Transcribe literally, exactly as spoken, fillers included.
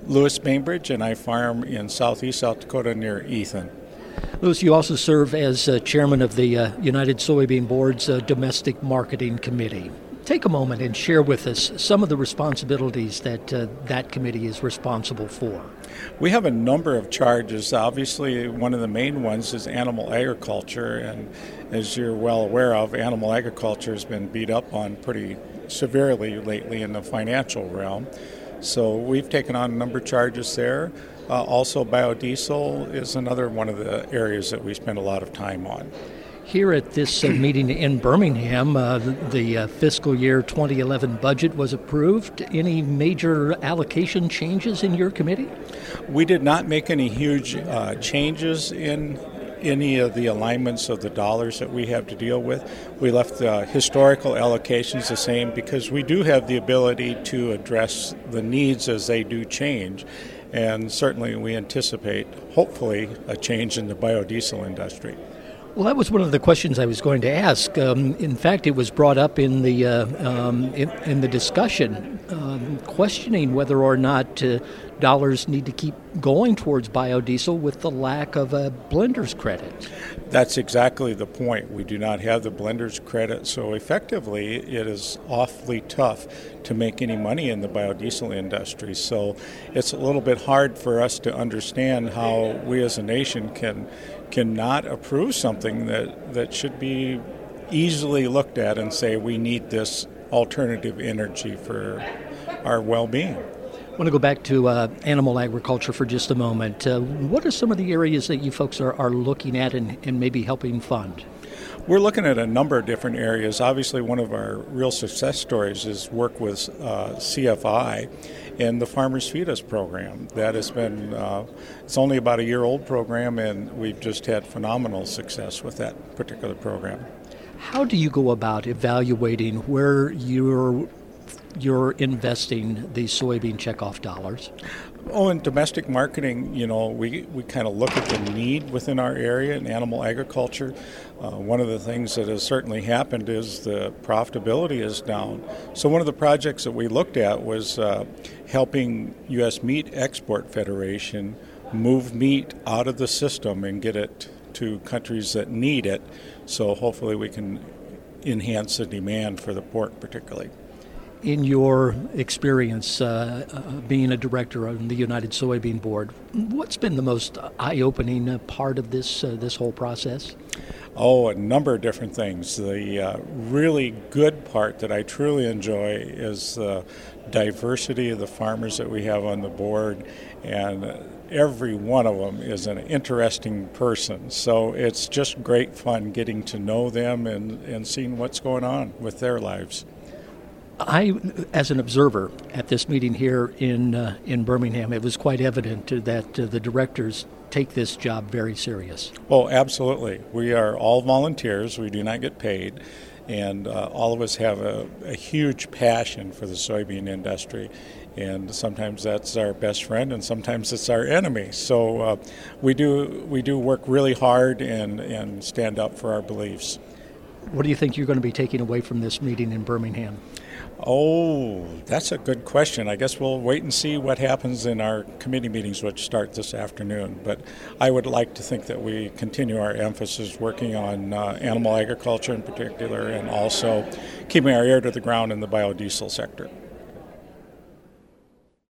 Louis Bainbridge, and I farm in southeast South Dakota near Ethan. Louis, you also serve as uh, chairman of the uh, United Soybean Board's uh, Domestic Marketing Committee. Take a moment and share with us some of the responsibilities that uh, that committee is responsible for. We have a number of charges. Obviously, one of the main ones is animal agriculture, and as you're well aware of, animal agriculture has been beat up on pretty severely lately in the financial realm. So we've taken on a number of charges there. Uh, also, biodiesel is another one of the areas that we spend a lot of time on. Here at this uh, meeting in Birmingham, uh, the, the uh, fiscal year twenty eleven budget was approved. Any major allocation changes in your committee? We did not make any huge uh, changes in any of the alignments of the dollars that we have to deal with. We left the historical allocations the same because we do have the ability to address the needs as they do change. And certainly we anticipate, hopefully, a change in the biodiesel industry. Well, that was one of the questions I was going to ask. Um, in fact, it was brought up in the uh, um, in, in the discussion, um, questioning whether or not uh, dollars need to keep going towards biodiesel with the lack of a blender's credit. That's exactly the point. We do not have the blender's credit, so effectively it is awfully tough to make any money in the biodiesel industry. So it's a little bit hard for us to understand how we as a nation can cannot approve something that, that should be easily looked at and say we need this alternative energy for our well-being. I want to go back to uh, animal agriculture for just a moment. Uh, what are some of the areas that you folks are, are looking at and, and maybe helping fund? We're looking at a number of different areas. Obviously, one of our real success stories is work with uh, C F I and the Farmers Feed Us program. That has been, uh, it's only about a year old program, and we've just had phenomenal success with that particular program. How do you go about evaluating where you're you're investing these soybean checkoff dollars? Oh, in domestic marketing, you know, we, we kind of look at the need within our area in animal agriculture. Uh, one of the things that has certainly happened is the profitability is down. So one of the projects that we looked at was uh, helping U S Meat Export Federation move meat out of the system and get it to countries that need it. So hopefully we can enhance the demand for the pork particularly. In your experience uh, uh, being a director on the United Soybean Board, what's been the most eye-opening uh, part of this uh, this whole process? Oh, a number of different things. The uh, really good part that I truly enjoy is the diversity of the farmers that we have on the board, and every one of them is an interesting person. So it's just great fun getting to know them and, and seeing what's going on with their lives. I, as an observer at this meeting here in uh, in Birmingham, it was quite evident that uh, the directors take this job very serious. Oh, absolutely. We are all volunteers. We do not get paid. And uh, all of us have a, a huge passion for the soybean industry. And sometimes that's our best friend, and sometimes it's our enemy. So uh, we do we do work really hard and, and stand up for our beliefs. What do you think you're going to be taking away from this meeting in Birmingham? Oh, that's a good question. I guess we'll wait and see what happens in our committee meetings, which start this afternoon. But I would like to think that we continue our emphasis working on uh, animal agriculture in particular, and also keeping our ear to the ground in the biodiesel sector.